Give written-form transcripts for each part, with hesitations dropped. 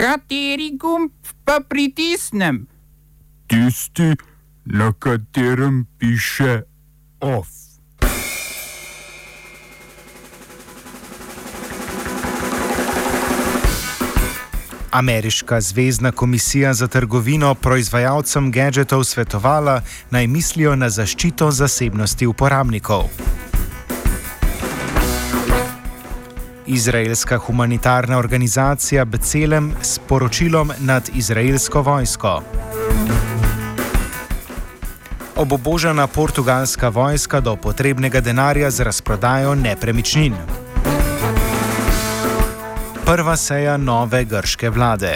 Kateri gumb pa pritisnem? Tisti, na katerem piše OFF. Ameriška zvezna komisija za trgovino proizvajalcem gadgetov svetovala, naj mislijo na zaščito zasebnosti uporabnikov. Izraelska humanitarna organizacija B'Tselem s poročilom nad izraelsko vojsko. Obubožana portugalska vojska do potrebnega denarja za razprodajo nepremičnin. Prva seja nove grške vlade.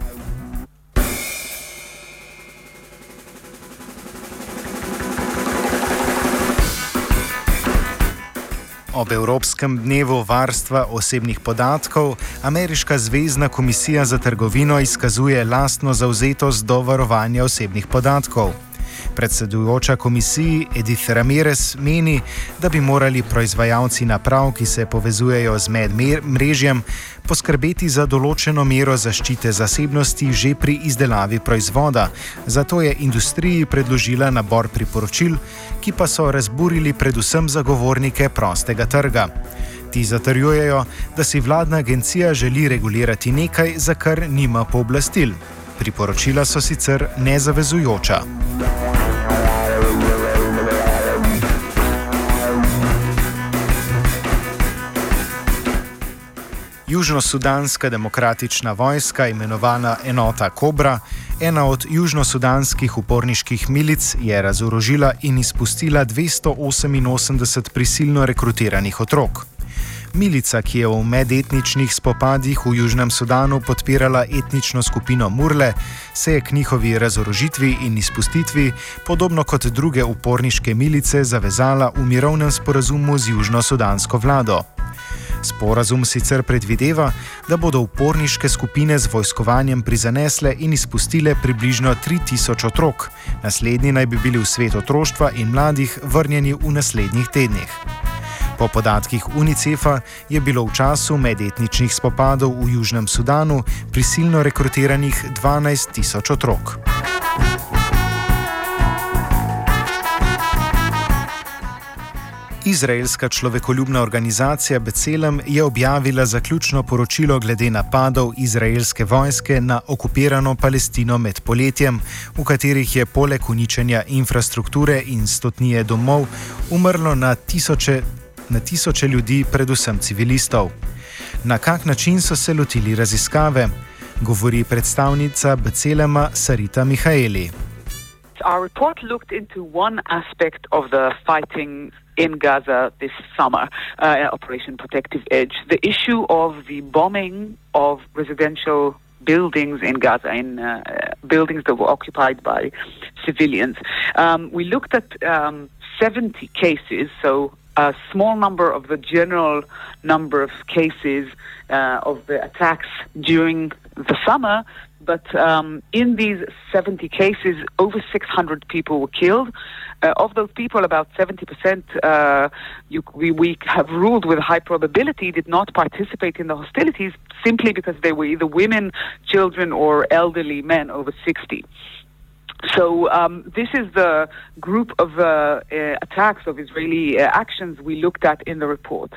Ob Evropskem dnevu varstva osebnih podatkov Ameriška zvezna komisija za trgovino izkazuje lastno zavzetost do varovanja osebnih podatkov. Predsedujoča komisiji Edith Ramirez meni, da bi morali proizvajalci naprav, ki se povezujejo z medmrežjem, poskrbeti za določeno mero zaščite zasebnosti že pri izdelavi proizvoda, zato je industriji predložila nabor priporočil, ki pa so razburili predvsem zagovornike prostega trga. Ti zatrjujejo, da si vladna agencija želi regulirati nekaj, za kar nima pooblastil. Priporočila so sicer nezavezujoča. Južnosudanska demokratična vojska, imenovana enota Kobra, ena od južnosudanskih uporniških milic, je razorožila in izpustila 288 prisilno rekrutiranih otrok. Milica, ki je v medetničnih spopadih v Južnem Sudanu podpirala etnično skupino Murle, se je k njihovi razorožitvi in izpustitvi, podobno kot druge uporniške milice, zavezala v mirovnem sporazumu z južnosudansko vlado. Sporazum sicer predvideva, da bodo uporniške skupine z vojskovanjem prizanesle in izpustile približno 3000 otrok. Naslednji naj bi bili v svet otroštva in mladih vrnjeni v naslednjih tednih. Po podatkih UNICEF-a je bilo v času medetničnih spopadov v Južnem Sudanu prisilno rekrutiranih 12 000 otrok. Izraelska človekoljubna organizacija B'Tselem je objavila zaključno poročilo glede napadov izraelske vojske na okupirano Palestino med poletjem, v katerih je poleg uničenja infrastrukture in stotnije domov umrlo na tisoče ljudi, predvsem civilistov. Na kak način so se lotili raziskave, govori predstavnica B'Tselema Sarita Mihaeli. Our report looked into one aspect of the fighting in Gaza this summer, Operation Protective Edge, the issue of the bombing of residential buildings in Gaza, in buildings that were occupied by civilians. We looked at 70 cases, so a small number of the general number of cases of the attacks during the summer, but in these 70 cases, over 600 people were killed. Of those people, about 70% we have ruled with high probability did not participate in the hostilities simply because they were either women, children, or elderly men over 60. So this is the group of attacks, of Israeli actions we looked at in the report.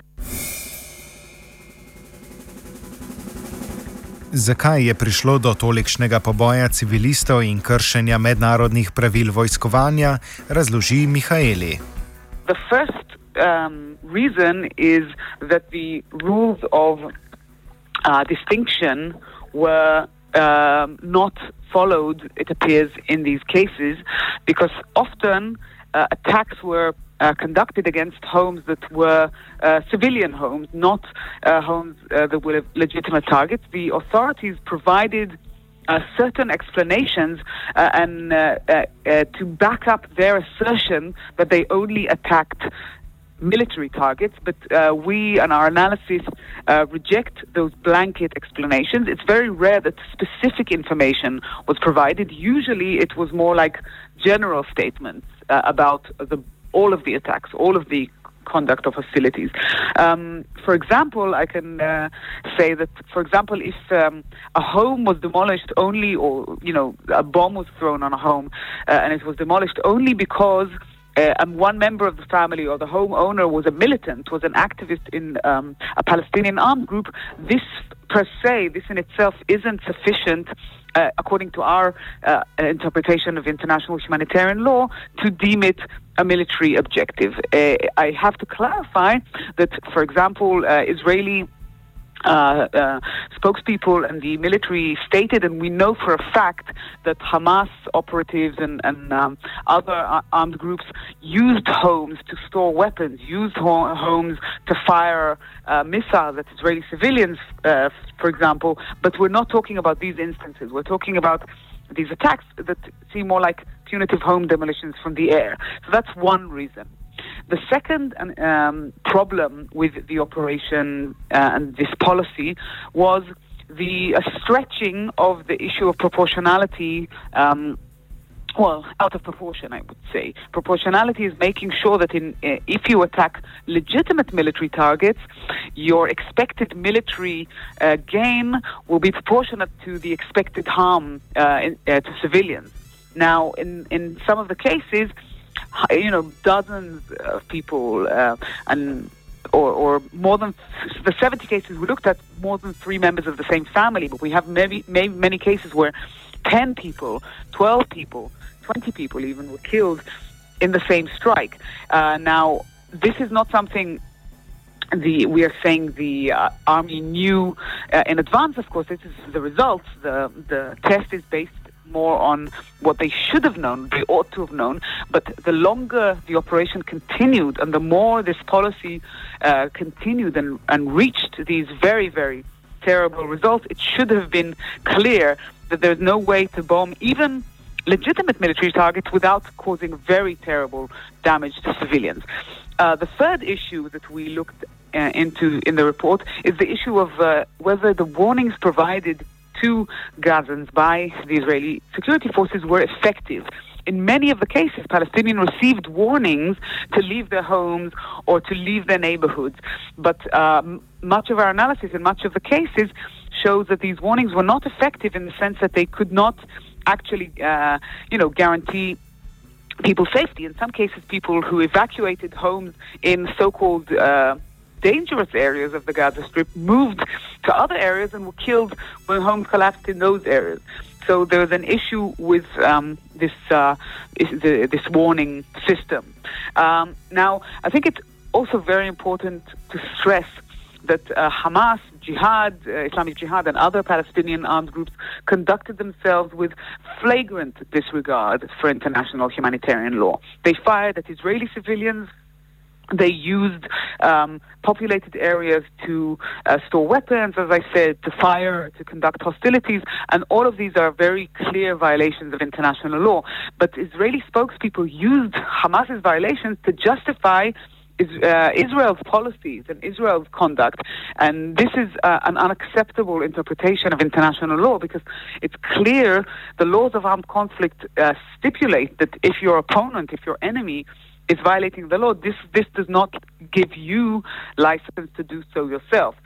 Zakaj je prišlo do tolikšnega poboja civilistov in kršenja mednarodnih pravil vojskovanja, razloži Mihaeli. The first reason is that the rules of distinction were not followed, it appears, in these cases, because often attacks were conducted against homes that were civilian homes, not homes that were legitimate targets. The authorities provided certain explanations and to back up their assertion that they only attacked military targets, but we and our analysis reject those blanket explanations. It's very rare that specific information was provided. Usually it was more like general statements about all of the attacks, all of the conduct of hostilities. For example, I can say that, for example, if a home was demolished only, or a bomb was thrown on a home and it was demolished only because one member of the family or the homeowner was a militant, was an activist in a Palestinian armed group, this in itself isn't sufficient, according to our interpretation of international humanitarian law, to deem it a military objective. I have to clarify that, for example, Israeli spokespeople and the military stated, and we know for a fact that Hamas operatives and other armed groups used homes to store weapons, used homes to fire missiles at Israeli civilians, for example, but we're not talking about these instances. We're talking about these attacks that seem more like punitive home demolitions from the air. So that's one reason. The second problem with the operation and this policy was the stretching of the issue of proportionality, out of proportion, I would say. Proportionality is making sure that if you attack legitimate military targets, your expected military gain will be proportionate to the expected harm to civilians. Now, in some of the cases, dozens of people or more than the 70 cases we looked at, more than 3 members of the same family, but we have many cases where 10 people, 12 people, 20 people even were killed in the same strike. Now, this is not something we are saying the army knew in advance. Of course, this is the results. The test is based more on what they should have known, they ought to have known. But the longer the operation continued and the more this policy continued and reached these very, very terrible results, it should have been clear that there's no way to bomb even legitimate military targets without causing very terrible damage to civilians. The third issue that we looked into in the report is the issue of whether the warnings provided to Gazans by the Israeli security forces were effective. In many of the cases, Palestinians received warnings to leave their homes or to leave their neighborhoods. But much of our analysis in much of the cases shows that these warnings were not effective in the sense that they could not actually, guarantee people's safety. In some cases, people who evacuated homes in so-called dangerous areas of the Gaza Strip moved to other areas and were killed when homes collapsed in those areas. So there was an issue with this warning system. Now, I think it's also very important to stress that Hamas, Jihad, Islamic Jihad, and other Palestinian armed groups conducted themselves with flagrant disregard for international humanitarian law. They fired at Israeli civilians. They used populated areas to store weapons, as I said, to fire, to conduct hostilities, and all of these are very clear violations of international law. But Israeli spokespeople used Hamas's violations to justify Israel's policies and Israel's conduct, and this is an unacceptable interpretation of international law, because it's clear the laws of armed conflict stipulate that if your opponent, if your enemy is violating the law, this does not give you license to do so yourself.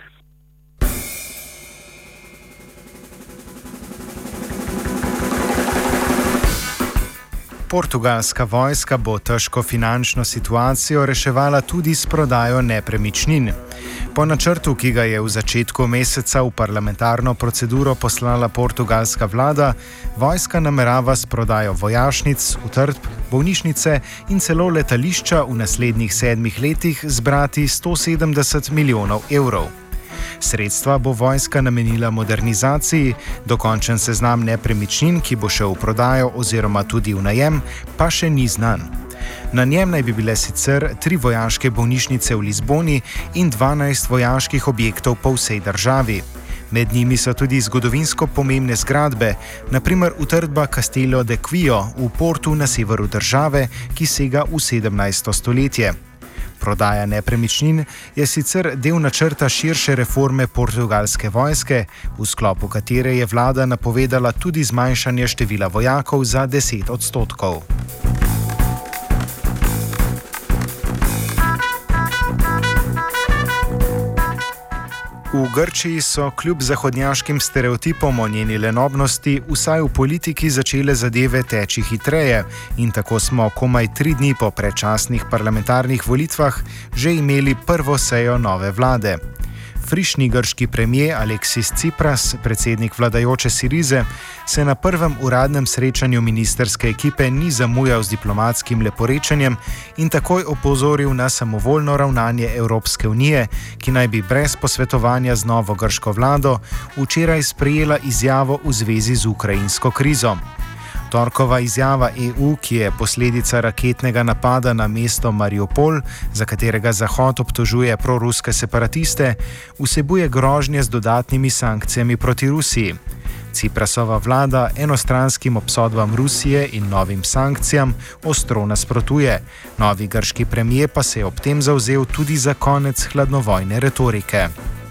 Portugalska vojska bo težko finančno situacijo reševala tudi s prodajo nepremičnin. Po načrtu, ki ga je v začetku meseca v parlamentarno proceduro poslala portugalska vlada, vojska namerava s prodajo vojašnic, utrdb, bolnišnice in celo letališča v naslednjih 7 letih zbrati 170 milijonov evrov. Sredstva bo vojska namenila modernizaciji, dokončen seznam nepremičnin, ki bo šel v prodajo oziroma tudi v najem, pa še ni znan. Na njem naj bi bile sicer 3 vojaške bolnišnice v Lizboni in 12 vojaških objektov po vsej državi. Med njimi so tudi zgodovinsko pomembne zgradbe, na primer utrdba Castelo de Quio v Portu na severu države, ki sega v 17. stoletje. Prodaja nepremičnin je sicer del načrta širše reforme portugalske vojske, v sklopu katere je vlada napovedala tudi zmanjšanje števila vojakov za 10%. V Grčiji so kljub zahodnjaškim stereotipom o njeni lenobnosti vsaj v politiki začele zadeve teči hitreje in tako smo komaj 3 dni po predčasnih parlamentarnih volitvah že imeli prvo sejo nove vlade. Frišni grški premijer Aleksis Tsipras, predsednik vladajoče Sirize, se na prvem uradnem srečanju ministerske ekipe ni zamujal z diplomatskim leporečenjem in takoj opozoril na samovoljno ravnanje Evropske unije, ki naj bi brez posvetovanja z novo grško vlado včeraj sprejela izjavo v zvezi z ukrajinsko krizo. Torkova izjava EU, ki je posledica raketnega napada na mesto Mariupol, za katerega Zahod obtožuje proruske separatiste, vsebuje grožnje z dodatnimi sankcijami proti Rusiji. Ciprasova vlada enostranskim obsodbam Rusije in novim sankcijam ostro nasprotuje. Novi grški premijer pa se je ob tem zavzel tudi za konec hladnovojne retorike.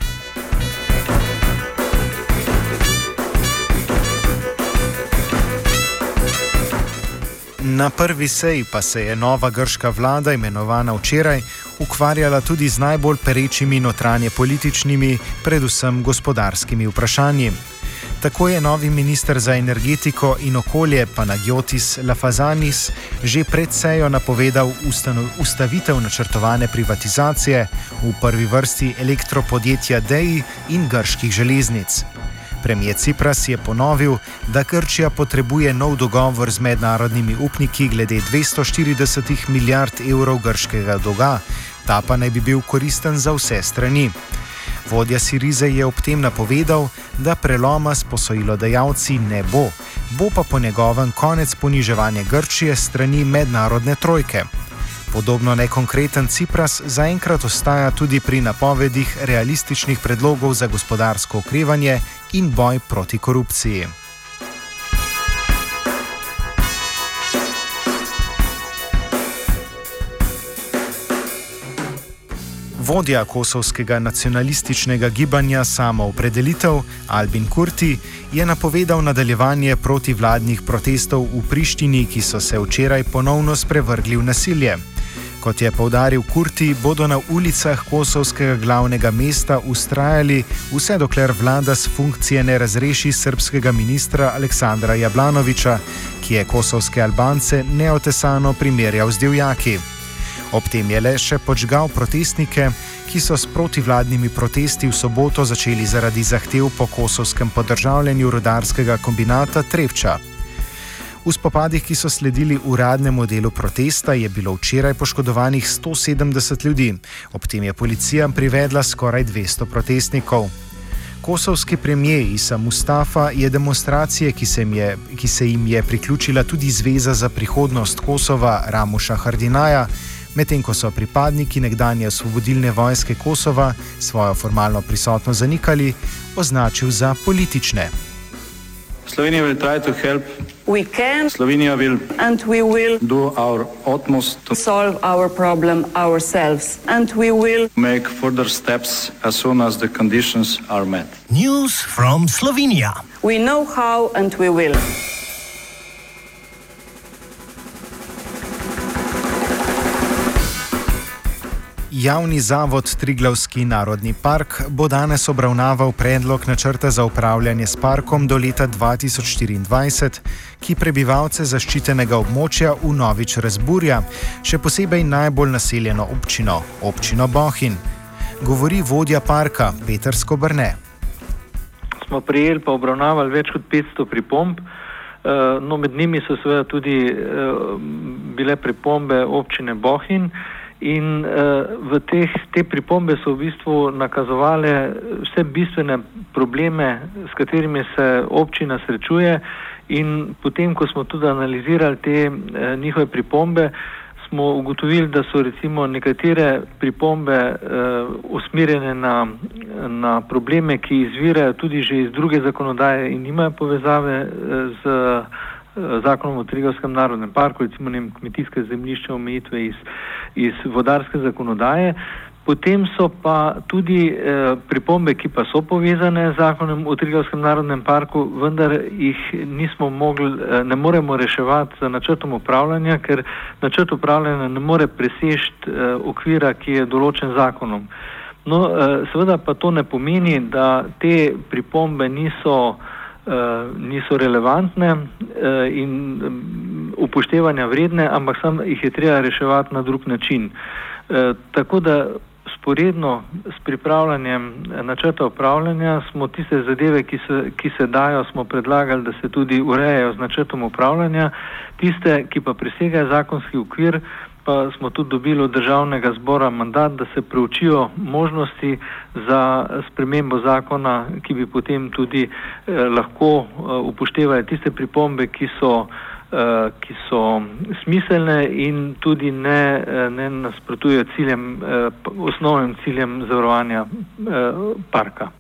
Na prvi seji pa se je nova grška vlada, imenovana včeraj, ukvarjala tudi z najbolj perečimi notranjepolitičnimi, predvsem gospodarskimi vprašanji. Tako je novi minister za energetiko in okolje Panagiotis Lafazanis že pred sejo napovedal ustavitev načrtovane privatizacije, v prvi vrsti elektropodjetja DEI in grških železnic. Premijer Tsipras je ponovil, da Grčija potrebuje nov dogovor z mednarodnimi upniki glede 240 milijard evrov grškega dolga, ta pa naj bi bil koristen za vse strani. Vodja Sirize je ob tem napovedal, da preloma s posojilodajalci ne bo, bo pa po njegovem konec poniževanja Grčije strani mednarodne trojke. Podobno nekonkreten Tsipras zaenkrat ostaja tudi pri napovedih realističnih predlogov za gospodarsko okrevanje in boj proti korupciji. Vodja kosovskega nacionalističnega gibanja Samoopredelitev Albin Kurti je napovedal nadaljevanje protivladnih protestov v Prištini, ki so se včeraj ponovno sprevrgli v nasilje. Kot je poudaril Kurti, bodo na ulicah kosovskega glavnega mesta vztrajali, vse dokler vlada s funkcije ne razreši srbskega ministra Aleksandra Jablanovića, ki je kosovske Albance neotesano primerjal z divjaki. Ob tem je le še podžgal protestnike, ki so s protivladnimi protesti v soboto začeli zaradi zahtev po kosovskem podržavljanju rudarskega kombinata Trepča. V spopadih, ki so sledili uradnemu delu protesta, je bilo včeraj poškodovanih 170 ljudi. Ob tem je policija privedla skoraj 200 protestnikov. Kosovski premijer Isa Mustafa je demonstracije, ki se jim je priključila tudi Zveza za prihodnost Kosova Ramuša Haradinaja, medtem ko so pripadniki nekdanje osvobodilne vojske Kosova svojo formalno prisotnost zanikali, označil za politične. Slovenija will try to help. We can. Slovenija will. And we will. Do our utmost to solve our problem ourselves. And we will. Make further steps as soon as the conditions are met. News from Slovenia. We know how and we will. Javni zavod Triglavski narodni park bo danes obravnaval predlog načrta za upravljanje s parkom do leta 2024, ki prebivalce zaščitenega območja vnovič razburja, še posebej najbolj naseljeno občino, občino Bohinj. Govori vodja parka Peter Skobrne. Smo prijeli pa obravnavali več kot 500 pripomb, med njimi so seveda tudi bile pripombe občine Bohinj. In te pripombe so v bistvu nakazovale vse bistvene probleme, s katerimi se občina srečuje, in potem, ko smo tudi analizirali te njihove pripombe, smo ugotovili, da so recimo nekatere pripombe usmerjene na probleme, ki izvirajo tudi že iz druge zakonodaje in nimajo povezave z zakonom o Triglavskem narodnem parku, recimo kmetijske zemljišče, omejitve iz vodarske zakonodaje. Potem so pa tudi pripombe, ki pa so povezane z zakonom o Triglavskem narodnem parku, vendar jih ne moremo reševati z načrtom upravljanja, ker načrt upravljanja ne more presežiti okvira, ki je določen zakonom. No, seveda pa to ne pomeni, da te pripombe niso relevantne in upoštevanja vredne, ampak samo jih je treba reševati na drug način. Tako da sporedno s pripravljanjem načrta upravljanja smo tiste zadeve, ki se dajo, smo predlagali, da se tudi urejajo z načrtom upravljanja. Tiste, ki pa presegajo zakonski okvir, pa smo tudi dobili od Državnega zbora mandat, da se preučijo možnosti za spremembo zakona, ki bi potem tudi lahko upoštevali tiste pripombe, ki so smiselne in tudi ne nasprotujejo osnovnim ciljem zavarovanja parka.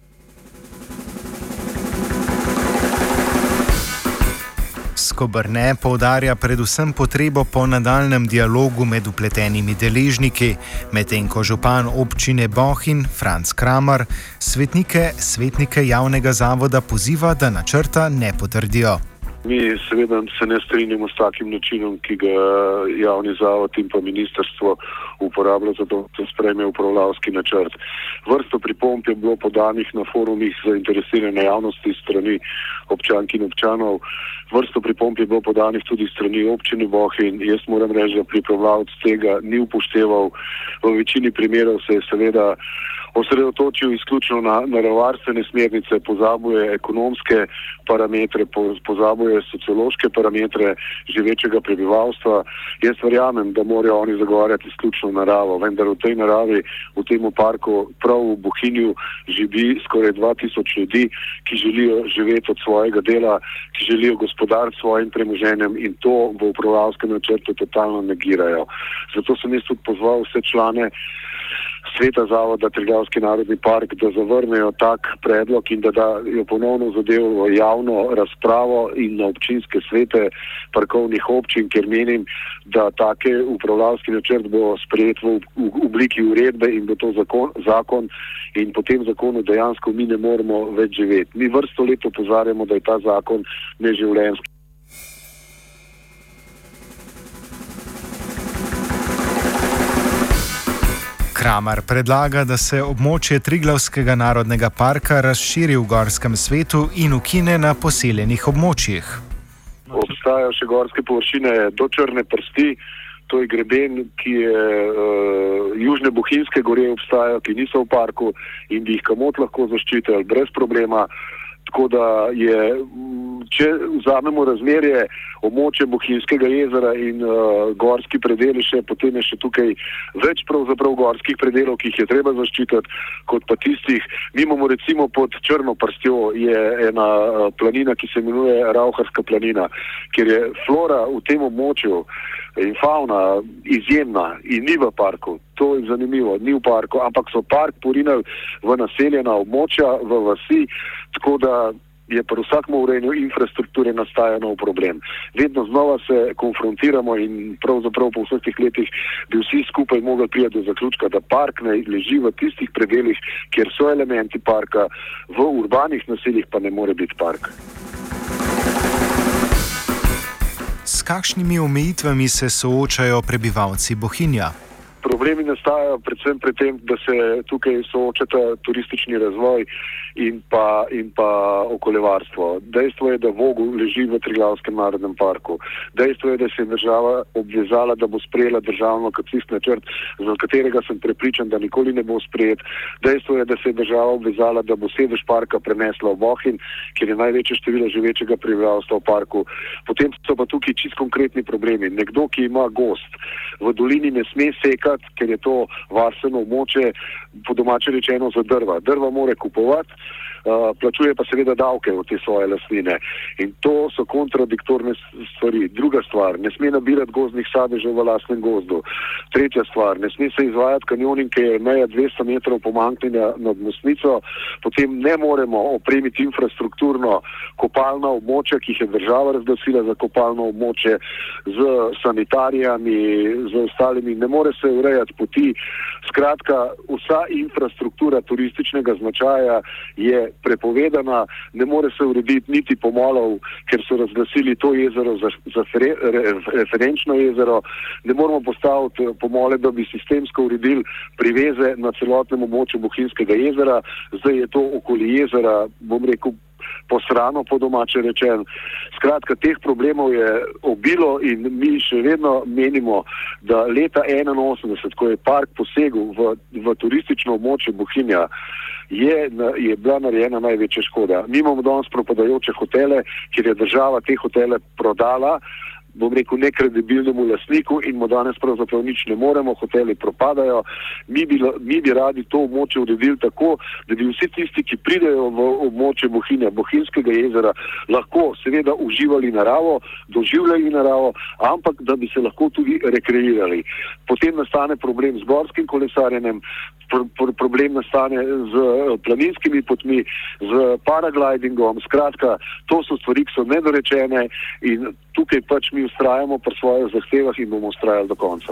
Skobrne poudarja predvsem potrebo po nadaljnjem dialogu med vpletenimi deležniki, medtem ko župan občine Bohinj Franc Kramar svetnike javnega zavoda poziva, da načrta ne potrdijo. Mi seveda se ne strinjamo s takim načinom, ki ga javni zavod in pa ministrstvo uporablja za to, da sprejme upravljavski načrt. Vrsto pripomb je bilo podanih na forumih zainteresirane javnosti strani občank in občanov. Vrsto pripomb je bilo podanih tudi strani občine Bohinj. Jaz moram reči, da pripravljavec tega ni upošteval. V večini primerov se je seveda osredotočil izključno na naravovarstvene smernice, pozabuje ekonomske parametre, pozabuje sociološke parametre živečega prebivalstva. Jaz verjamem, da morajo oni zagovarjati izključno naravo, vendar v tej naravi, v tem parku, prav v Bohinju živi skoraj 2000 ljudi, ki želijo živeti od svojega dela, ki želijo gospodariti svojim premoženjem in to v upravljavskem načrtu totalno negirajo. Zato sem jaz tudi pozval vse člane Sveta zavoda Triglavski narodni park, da zavrnejo tak predlog in da dajo ponovno zadevo v javno razpravo in na občinske svete parkovnih občin, ker menim, da take upravljavski načrt bo sprejet v obliki uredbe in bo to zakon in po tem zakonu dejansko mi ne moremo več živeti. Mi vrsto let opozarjamo, da je ta zakon neživljenjski. Kramar predlaga, da se območje Triglavskega narodnega parka razširi v gorskem svetu in ukine na poseljenih območjih. Obstajajo še gorske površine do Črne prsti, to je greben, ki je južne Bohinjske gore obstajajo, ki niso v parku in bi jih kamot lahko zaščitili brez problema. Tako da je, če vzamemo razmerje območje Bohinjskega jezera in gorski predeli še, potem je še tukaj več pravzaprav gorskih predelov, ki jih je treba zaščititi, kot pa tistih. Mi imamo recimo pod Črno prstjo je ena planina, ki se imenuje Rauharska planina, kjer je flora v tem območju in fauna izjemna in ni v parku. To je zanimivo, ni v parku, ampak so park porinili v naseljena območja, v vasi, tako da je pri vsakem urejanju infrastrukture nastaja nov problem. Vedno znova se konfrontiramo in pravzaprav po vseh teh letih bi vsi skupaj mogli priti do zaključka, da park ne leži v tistih predelih, kjer so elementi parka, v urbanih naseljih pa ne more biti park. S kakšnimi omejitvami se soočajo prebivalci Bohinja? Problemi nastajajo predvsem pri tem, da se tukaj soočata turistični razvoj in pa okoljevarstvo. Dejstvo je, da Vogel leži v Triglavskem narodnem parku. Dejstvo je, da se je država obvezala, da bo sprejela državno lokacijski načrt, za katerega sem prepričan, da nikoli ne bo sprejet. Dejstvo je, da se je država obvezala, da bo sedež parka prenesla v Bohinj, kjer je največje število živečega prebivalstva v parku. Potem so pa tukaj čisto konkretni problemi. Nekdo, ki ima gozd, v dolini ne sme sekati, ker je to varstveno območje, po domače rečeno za drva. Drva mora kupovati, plačuje pa seveda davke v te svoje lastnine. In to so kontradiktorne stvari. Druga stvar, ne sme nabirati gozdnih sadežev v lastnem gozdu. Tretja stvar, ne sme se izvajati kanjoning, ker je meja 200 metrov pomanjkanja nad Mostnico. Potem ne moremo opremiti infrastrukturno kopalna območja, ki jih je država razglasila za kopalno območje, z sanitarijami, z ostalimi. Ne more se urejati poti. Skratka, vsa infrastruktura turističnega značaja je je prepovedana, ne more se urediti niti pomolov, ker so razglasili to jezero za referenčno jezero, ne moramo postaviti pomole, da bi sistemsko uredili priveze na celotnem območju Bohinjskega jezera, zdaj je to okoli jezera, bom rekel, posrano po domače rečen. Skratka, teh problemov je obilo in mi še vedno menimo, da leta 1981, ko je park posegel v turistično območje Bohinja, je bila narejena največja škoda. Mi imamo danes propadajoče hotele, kjer je država te hotele prodala, bom rekel, nekredibilnemu lastniku in mu danes pravzaprav nič ne moremo, hoteli propadajo. Mi bi radi to območje uredili tako, da bi vsi tisti, ki pridejo v območje Bohinja, Bohinjskega jezera, lahko seveda uživali naravo, doživljali naravo, ampak da bi se lahko tudi rekreirali. Potem nastane problem z gorskim kolesarjenjem, problem nastane z planinskimi potmi, z paraglidingom, skratka, to so stvari, ki so nedorečene in tukaj pač mi ustrajamo pri svojih zahtevah in bomo ustrajali do konca.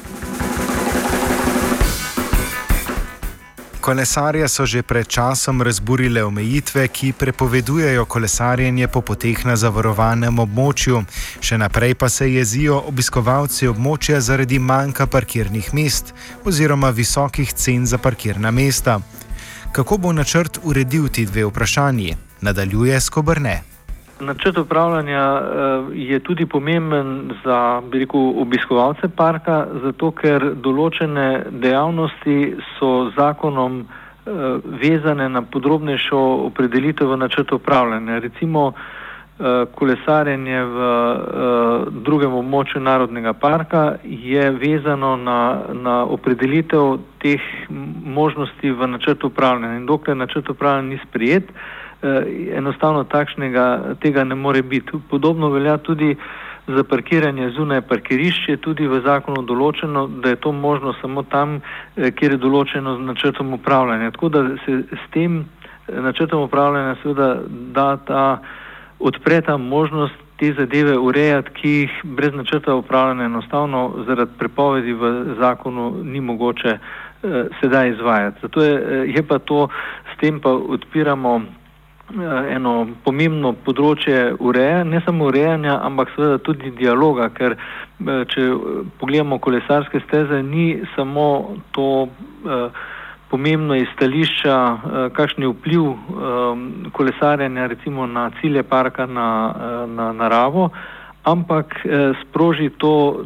Kolesarje so že pred časom razburile omejitve, ki prepovedujejo kolesarjenje po poteh na zavarovanem območju. Še naprej pa se jezijo obiskovalci območja zaradi manjka parkirnih mest oziroma visokih cen za parkirna mesta. Kako bo načrt uredil ti dve vprašanji? Nadaljuje Skoberne. Načrt upravljanja je tudi pomemben za, bi rekel, obiskovalce parka, zato ker določene dejavnosti so zakonom vezane na podrobnejšo opredelitev v načrtu upravljanja. Recimo kolesarjenje v drugem območju narodnega parka je vezano na opredelitev teh možnosti v načrtu upravljanja. In dokler načrt upravljanja ni sprejet, enostavno tega ne more biti. Podobno velja tudi za parkiranje zunaj parkirišč, je tudi v zakonu določeno, da je to možno samo tam, kjer je določeno z načrtom upravljanja. Tako da se s tem načrtom upravljanja seveda odpre ta možnost te zadeve urejati, ki jih brez načrta upravljanja enostavno zaradi prepovedi v zakonu ni mogoče sedaj izvajati. Zato je pa to, s tem pa odpiramo eno pomembno področje urejanja, ne samo urejanja, ampak seveda tudi dialoga, ker če pogledamo kolesarske steze, ni samo to pomembno iz stališča, kakšen je vpliv kolesarjenja recimo na cilje parka, na naravo, ampak sproži to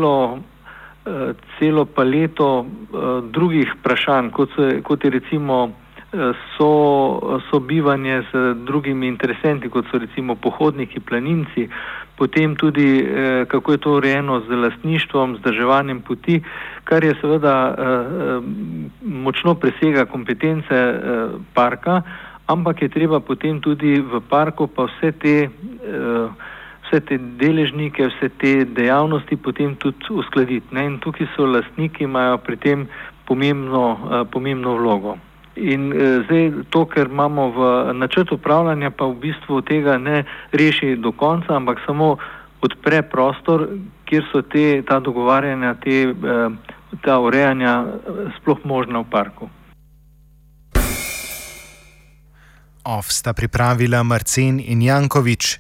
celo paleto drugih vprašanj, kot je recimo sobivanje z drugimi interesenti, kot so recimo pohodniki, planinci, potem tudi kako je to urejeno z lastništvom, vzdrževanjem poti, kar je seveda močno presega kompetence parka, ampak je treba potem tudi v parku pa vse te deležnike, vse te dejavnosti potem tudi uskladiti. In tukaj so lastniki, imajo pri tem pomembno vlogo. In zdaj to, ker imamo v načrtu upravljanja, pa v bistvu tega ne reši do konca, ampak samo odpre prostor, kjer so ta dogovarjanja, ta urejanja sploh možna v parku. Sta pripravila Marcen in Jankovič.